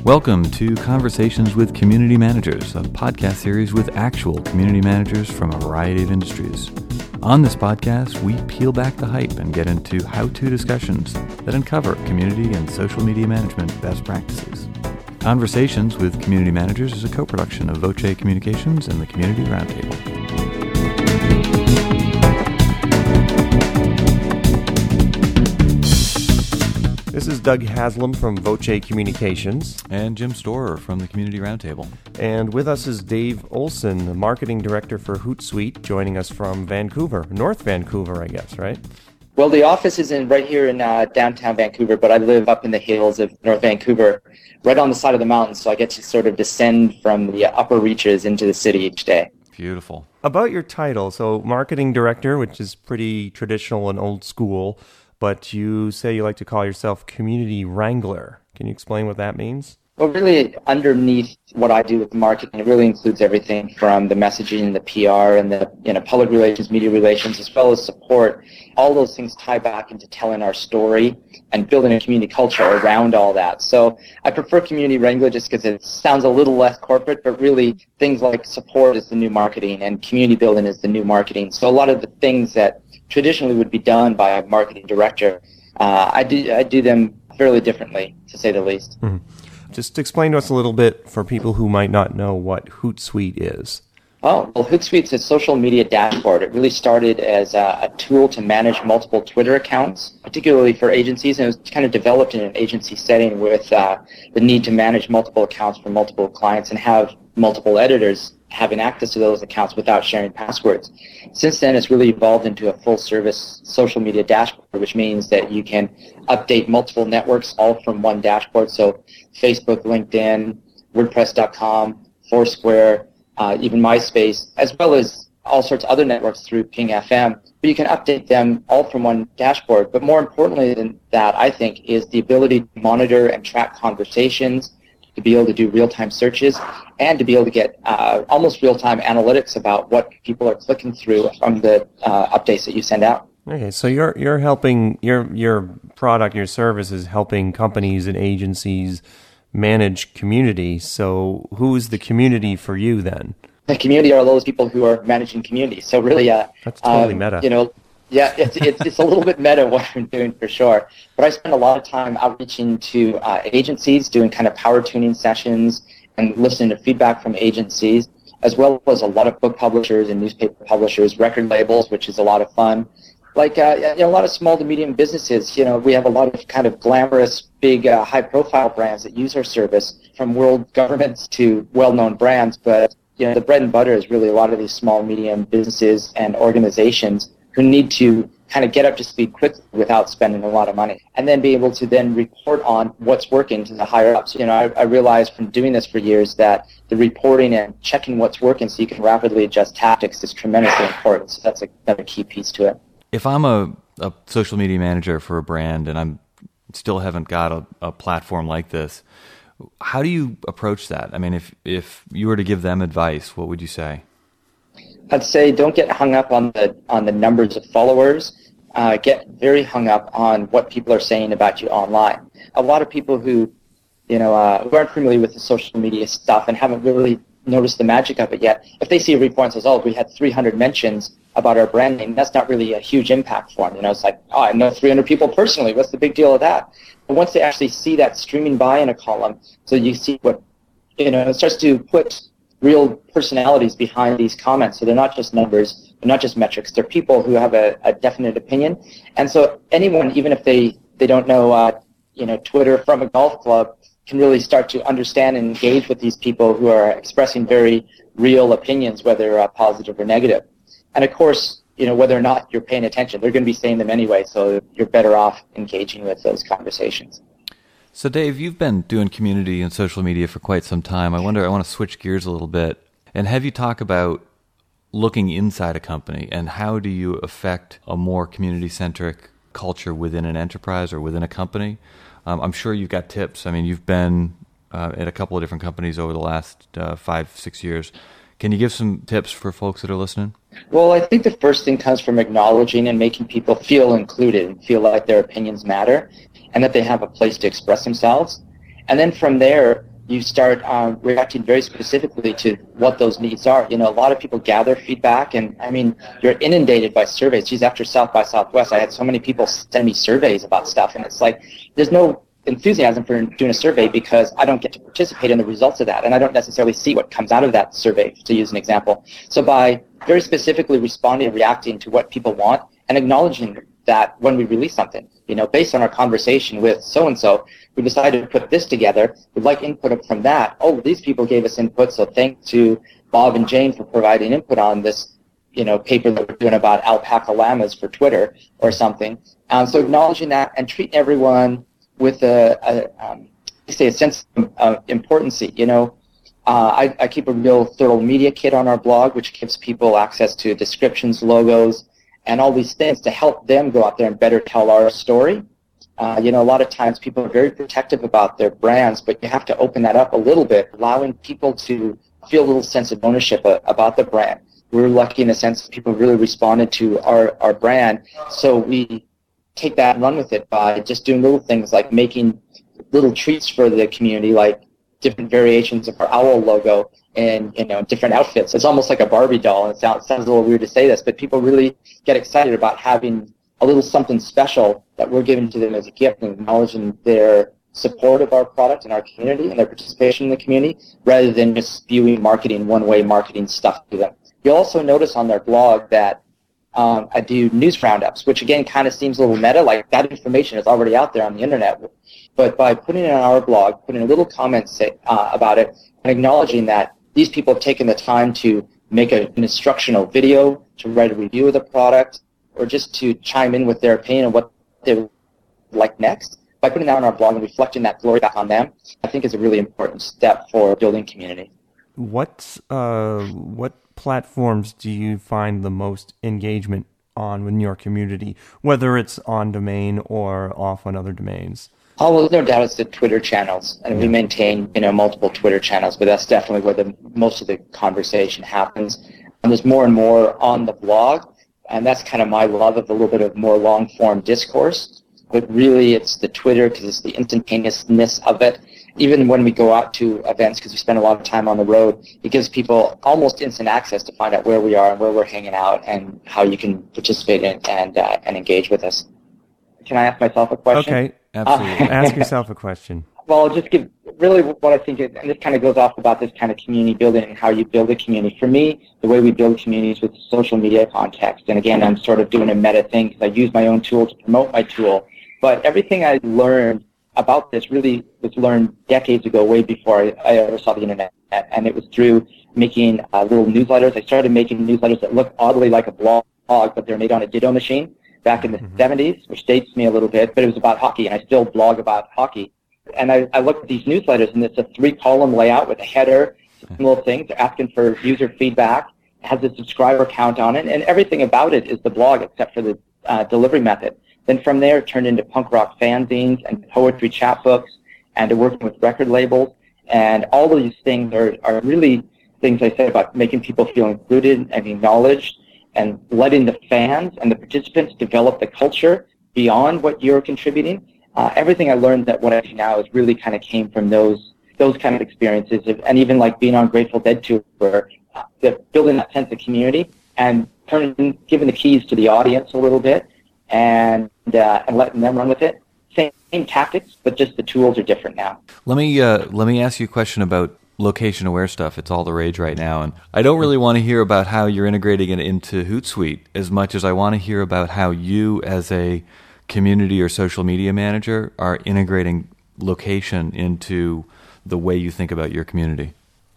Welcome to Conversations with Community Managers, a podcast series with actual community managers from a variety of industries. On this podcast, we peel back the hype and get into how-to discussions that uncover community and social media management best practices. Conversations with Community Managers is a co-production of Voce Communications and the Community Roundtable. This is Doug Haslam from Voce Communications. And Jim Storer from the Community Roundtable. And with us is Dave Olson, the Marketing Director for Hootsuite, joining us from Vancouver, North Vancouver, I guess, right? Well, the office is right here in downtown Vancouver, but I live up in the hills of North Vancouver, right on the side of the mountain, so I get to sort of descend from the upper reaches into the city each day. Beautiful. About your title, so Marketing Director, which is pretty traditional and old school, but you say you like to call yourself Community Wrangler. Can you explain what that means? Well, really, underneath what I do with marketing, it really includes everything from the messaging, the PR, and the public relations, media relations, as well as support. All those things tie back into telling our story and building a community culture around all that. So I prefer Community Wrangler just because it sounds a little less corporate, but really things like support is the new marketing and community building is the new marketing. So a lot of the things that traditionally would be done by a marketing director, I do them fairly differently, to say the least. Mm-hmm. Just explain to us a little bit for people who might not know what Hootsuite is. Oh, well, Hootsuite's a social media dashboard. It really started as a tool to manage multiple Twitter accounts, particularly for agencies, and it was kind of developed in an agency setting with the need to manage multiple accounts for multiple clients and have multiple editors having access to those accounts without sharing passwords. Since then, it's really evolved into a full-service social media dashboard, which means that you can update multiple networks all from one dashboard. So Facebook, LinkedIn, WordPress.com, Foursquare, even MySpace, as well as all sorts of other networks through Ping FM. But you can update them all from one dashboard. But more importantly than that, I think, is the ability to monitor and track conversations, to be able to do real-time searches, and to be able to get almost real-time analytics about what people are clicking through from the updates that you send out. Okay, so you're helping, your product, your service is helping companies and agencies manage community. So who's the community for you then? The community are those people who are managing community. So really, that's totally meta. Yeah, it's a little bit meta what I'm doing for sure. But I spend a lot of time outreaching to agencies, doing kind of power tuning sessions and listening to feedback from agencies, as well as a lot of book publishers and newspaper publishers, record labels, which is a lot of fun. Like a lot of small to medium businesses. We have a lot of kind of glamorous, big, high-profile brands that use our service, from world governments to well-known brands. But the bread and butter is really a lot of these small, medium businesses and organizations who need to kind of get up to speed quickly without spending a lot of money, and then be able to then report on what's working to the higher ups. I realized from doing this for years that the reporting and checking what's working so you can rapidly adjust tactics is tremendously important. So that's another key piece to it. If I'm a social media manager for a brand and I'm still haven't got a platform like this, how do you approach that? I mean, if you were to give them advice, what would you say? I'd say don't get hung up on the numbers of followers. Get very hung up on what people are saying about you online. A lot of people who aren't familiar with the social media stuff and haven't really noticed the magic of it yet, if they see a report and says, "Oh, we had 300 mentions about our brand name," that's not really a huge impact for them. It's like, "Oh, I know 300 people personally. What's the big deal of that?" But once they actually see that streaming by in a column, so you see what it starts to put real personalities behind these comments. So they're not just numbers, they're not just metrics, they're people who have a definite opinion. And so anyone, even if they don't know Twitter from a golf club, can really start to understand and engage with these people who are expressing very real opinions, whether positive or negative. And of course, whether or not you're paying attention, they're going to be saying them anyway, so you're better off engaging with those conversations. So Dave, you've been doing community and social media for quite some time. I want to switch gears a little bit and have you talk about looking inside a company and how do you affect a more community-centric culture within an enterprise or within a company. I'm sure you've got tips. I mean, you've been at a couple of different companies over the last 5-6 years. Can you give some tips for folks that are listening? Well, I think the first thing comes from acknowledging and making people feel included and feel like their opinions matter and that they have a place to express themselves. And then from there, you start reacting very specifically to what those needs are. A lot of people gather feedback, and I mean, you're inundated by surveys. Geez, after South by Southwest, I had so many people send me surveys about stuff, and it's like there's no enthusiasm for doing a survey because I don't get to participate in the results of that, and I don't necessarily see what comes out of that survey, to use an example. So by very specifically responding and reacting to what people want and acknowledging that when we release something, based on our conversation with so-and-so, we decided to put this together. We'd like input from that. Oh, these people gave us input, so thanks to Bob and Jane for providing input on this, paper that we're doing about alpaca llamas for Twitter or something. So acknowledging that and treating everyone with a sense of importance. I keep a real thorough media kit on our blog, which gives people access to descriptions, logos, and all these things to help them go out there and better tell our story. A lot of times people are very protective about their brands, but you have to open that up a little bit, allowing people to feel a little sense of ownership about the brand. We're lucky in the sense that people really responded to our brand, so we take that and run with it by just doing little things like making little treats for the community, like different variations of our owl logo in different outfits. It's almost like a Barbie doll, and it sounds a little weird to say this, but people really get excited about having a little something special that we're giving to them as a gift and acknowledging their support of our product and our community and their participation in the community, rather than just spewing one-way marketing stuff to them. You'll also notice on their blog that I do news roundups, which again kind of seems a little meta, like that information is already out there on the internet. But by putting it on our blog, putting a little comment about it, and acknowledging that these people have taken the time to make an instructional video, to write a review of the product, or just to chime in with their opinion of what they would like next, by putting that on our blog and reflecting that glory back on them, I think is a really important step for building community. What platforms do you find the most engagement on in your community, whether it's on domain or off on other domains? Oh, well, no doubt it's the Twitter channels, and we maintain, multiple Twitter channels, but that's definitely where most of the conversation happens. And there's more and more on the blog, and that's kind of my love of a little bit of more long-form discourse. But really, it's the Twitter because it's the instantaneousness of it. Even when we go out to events, because we spend a lot of time on the road, it gives people almost instant access to find out where we are and where we're hanging out and how you can participate in and engage with us. Can I ask myself a question? Okay, absolutely. Ask yourself a question. Well, I'll just give really what I think is, and this kind of goes off about this kind of community building and how you build a community. For me, the way we build communities with the social media context, and again, I'm sort of doing a meta thing because I use my own tool to promote my tool, but everything I learned about this really was learned decades ago, way before I ever saw the internet, and it was through making little newsletters. I started making newsletters that looked oddly like a blog, but they're made on a Ditto machine back in the 70s, which dates me a little bit, but it was about hockey, and I still blog about hockey. And I looked at these newsletters, and it's a 3-column layout with a header, some little things. They're asking for user feedback. It has a subscriber count on it, and everything about it is the blog except for the delivery method. Then from there, it turned into punk rock fanzines and poetry chapbooks and working with record labels. And all of these things are really things I said about making people feel included and acknowledged and letting the fans and the participants develop the culture beyond what you're contributing. Everything I learned that what I do now is really kind of came from those kind of experiences, and even like being on Grateful Dead tour, building that sense of community and giving the keys to the audience a little bit, and letting them run with it. Same tactics, but just the tools are different now. Let me ask you a question about location-aware stuff. It's all the rage right now, and I don't really want to hear about how you're integrating it into Hootsuite as much as I want to hear about how you, as a community or social media manager, are integrating location into the way you think about your community.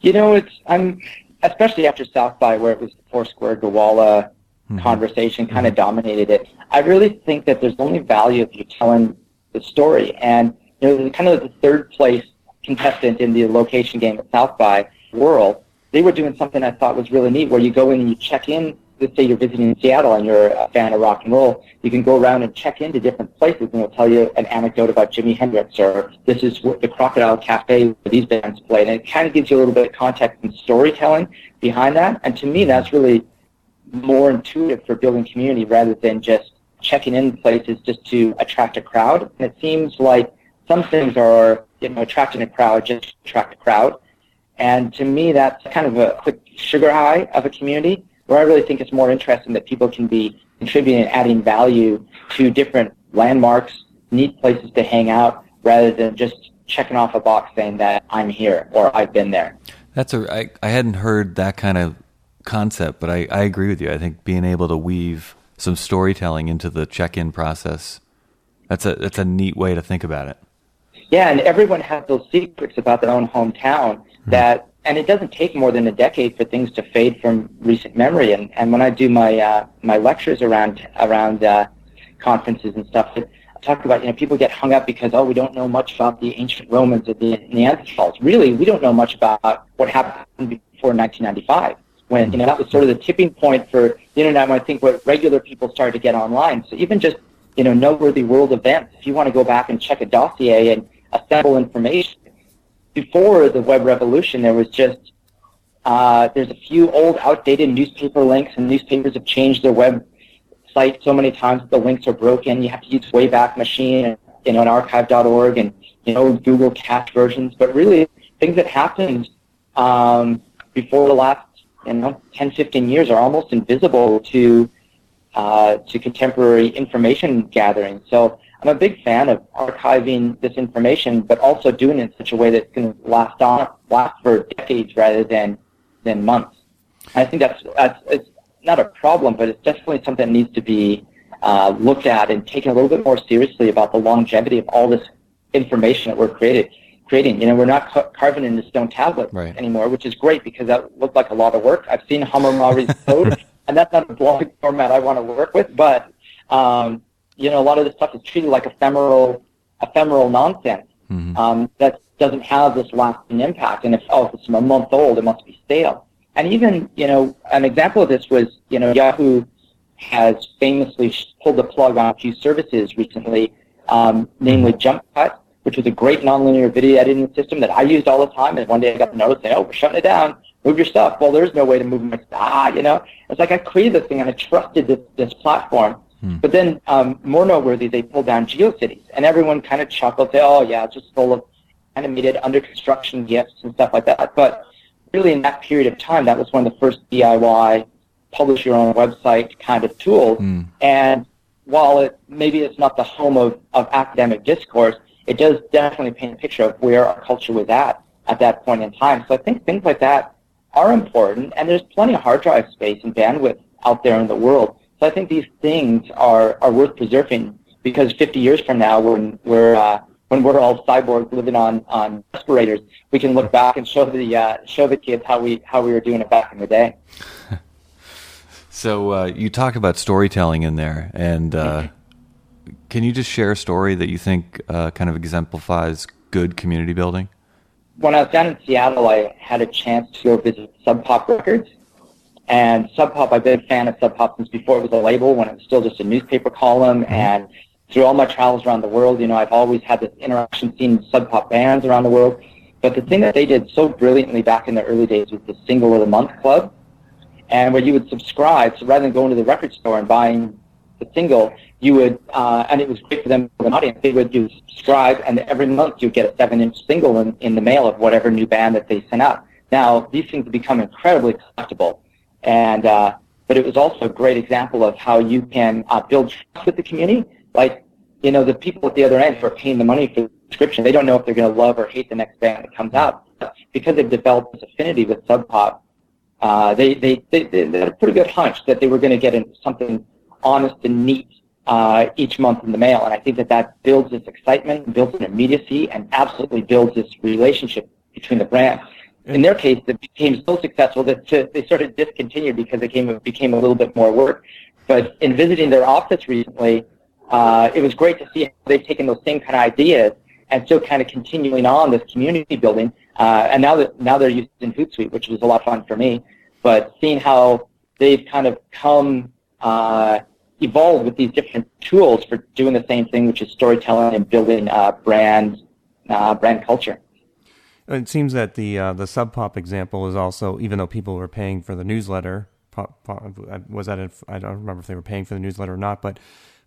I'm especially after South by, where it was the Foursquare Gowalla conversation kind of dominated it. I really think that there's only value if you're telling the story. And kind of the third place contestant in the location game at South by World, they were doing something I thought was really neat, where you go in and you check in. Let's say you're visiting Seattle and you're a fan of rock and roll, you can go around and check into different places, and it'll tell you an anecdote about Jimi Hendrix, or this is the Crocodile Cafe where these bands played. And it kind of gives you a little bit of context and storytelling behind that. And to me, that's really more intuitive for building community rather than just checking in places just to attract a crowd. And it seems like some things are attracting a crowd just to attract a crowd. And to me, that's kind of a quick sugar high of a community, where I really think it's more interesting that people can be contributing and adding value to different landmarks, neat places to hang out, rather than just checking off a box saying that I'm here or I've been there. I hadn't heard that kind of concept, but I agree with you. I think being able to weave some storytelling into the check-in process, that's a neat way to think about it. Yeah, and everyone has those secrets about their own hometown and it doesn't take more than a decade for things to fade from recent memory. And when I do my my lectures around conferences and stuff, I talk about, people get hung up because, we don't know much about the ancient Romans or the Neanderthals. Really, we don't know much about what happened before 1995, when, that was sort of the tipping point for the internet, when I think what regular people started to get online. So even just, noteworthy world events, if you want to go back and check a dossier and assemble information, before the web revolution, there was just, there's a few old outdated newspaper links, and newspapers have changed their website so many times that the links are broken. You have to use Wayback Machine and, and archive.org and, Google cache versions. But really, things that happened before the last, 10, 15 years are almost invisible to contemporary information gathering. So I'm a big fan of archiving this information, but also doing it in such a way that it's going to last for decades rather than months. I think that's it's not a problem, but it's definitely something that needs to be looked at and taken a little bit more seriously about the longevity of all this information that we're creating. We're not carving in the stone tablet anymore, which is great because that looked like a lot of work. I've seen Hammurabi's code, and that's not a blog format I want to work with, but a lot of this stuff is treated like ephemeral nonsense that doesn't have this lasting impact. And if it's a month old, it must be stale. And even, an example of this was, Yahoo has famously pulled the plug on a few services recently, namely JumpCut, which was a great nonlinear video editing system that I used all the time. And one day I got the notice saying, we're shutting it down. Move your stuff. Well, there's no way to move my stuff. It's like I created this thing and I trusted this platform. But then, more noteworthy, they pulled down GeoCities, and everyone kind of chuckled, say, it's just full of animated under construction GIFs and stuff like that. But really, in that period of time, that was one of the first DIY publish your own website kind of tools. And while maybe it's not the home of academic discourse, it does definitely paint a picture of where our culture was at that point in time. So I think things like that are important, and there's plenty of hard drive space and bandwidth out there in the world. So I think these things are worth preserving, because 50 years from now, when we're all cyborgs living on respirators, we can look back and show the kids how we were doing it back in the day. So you talk about storytelling in there, and can you just share a story that you think kind of exemplifies good community building? When I was down in Seattle, I had a chance to go visit Sub Pop Records. And Sub Pop, I've been a fan of Sub Pop since before it was a label, when it was still just a newspaper column. And through all my travels around the world, I've always had this interaction scene Sub Pop bands around the world. But the thing that they did so brilliantly back in the early days was the Single of the Month Club, and where you would subscribe. So rather than going to the record store and buying the single, you would, and it was great for them, for an audience, they would subscribe, and every month you'd get a 7-inch single in the mail of whatever new band that they sent out. Now, these things have become incredibly collectible. And but it was also a great example of how you can build trust with the community. Like, the people at the other end who are paying the money for the subscription, they don't know if they're going to love or hate the next band that comes out. Because they've developed this affinity with Sub Pop, they had a pretty good hunch that they were going to get something honest and neat each month in the mail. And I think that builds this excitement, builds an immediacy, and absolutely builds this relationship between the brands. In their case, it became so successful that they sort of discontinued because it became a little bit more work. But in visiting their office recently, it was great to see how they've taken those same kind of ideas and still kind of continuing on this community building. And now they're using Hootsuite, which was a lot of fun for me. But seeing how they've kind of evolved with these different tools for doing the same thing, which is storytelling and building brand culture. It seems that the Sub Pop example is also, even though people were paying for the newsletter, I don't remember if they were paying for the newsletter or not, but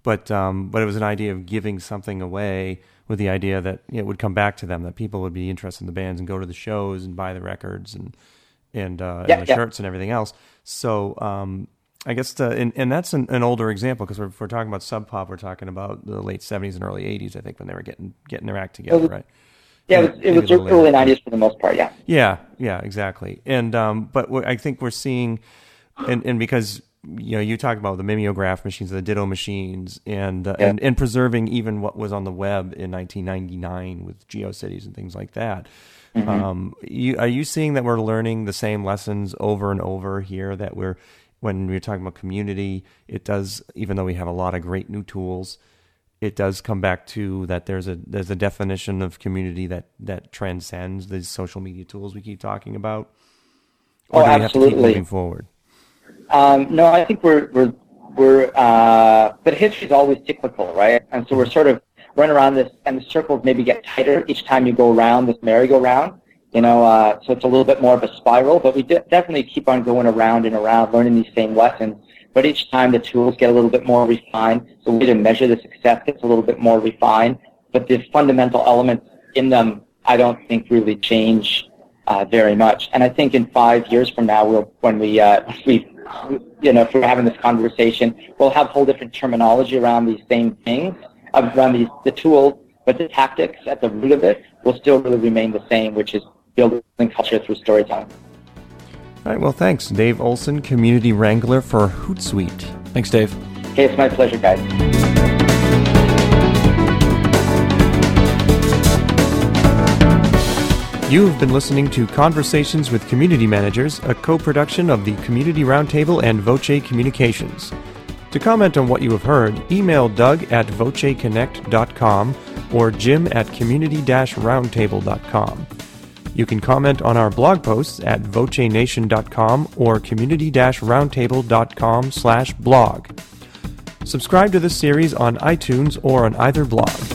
But it was an idea of giving something away with the idea that it would come back to them, that people would be interested in the bands and go to the shows and buy the records and the shirts and everything else. So I guess and that's an older example, because if we're talking about Sub Pop, we're talking about the late 70s and early 80s, I think, when they were getting their act together, right? Yeah, it was early 90s for the most part, yeah. Yeah, exactly. And but I think we're seeing, and because you talked about the mimeograph machines, the Ditto machines, and preserving even what was on the web in 1999 with GeoCities and things like that. Mm-hmm. Are you seeing that we're learning the same lessons over and over here, that when we're talking about community, it does, even though we have a lot of great new tools, it does come back to that there's a definition of community that transcends these social media tools we keep talking about? Or do we have to keep moving forward? No, I think we're but history is always cyclical, right? And so we're sort of run around this, and the circles maybe get tighter each time you go around this merry-go-round. So it's a little bit more of a spiral, but we definitely keep on going around and around, learning these same lessons. But each time the tools get a little bit more refined, the way to measure the success gets a little bit more refined. But the fundamental elements in them, I don't think really change very much. And I think in 5 years from now, if we're having this conversation, we'll have whole different terminology around these same things, around the tools, but the tactics at the root of it will still really remain the same, which is building culture through storytelling. All right, well, thanks, Dave Olson, Community Wrangler for Hootsuite. Thanks, Dave. Okay, it's my pleasure, guys. You've been listening to Conversations with Community Managers, a co-production of the Community Roundtable and Voce Communications. To comment on what you have heard, email doug@voceconnect.com or jim@community-roundtable.com. You can comment on our blog posts at vocenation.com or community-roundtable.com/blog. Subscribe to this series on iTunes or on either blog.